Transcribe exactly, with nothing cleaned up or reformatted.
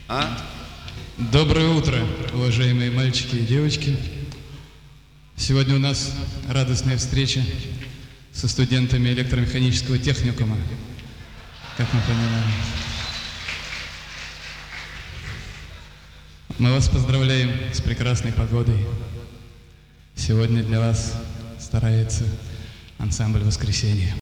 А? Доброе утро, уважаемые мальчики и девочки. Сегодня у нас радостная встреча со студентами электромеханического техникума, как мы понимаем. Мы вас поздравляем с прекрасной погодой. Сегодня для вас старается ансамбль «Воскресенье».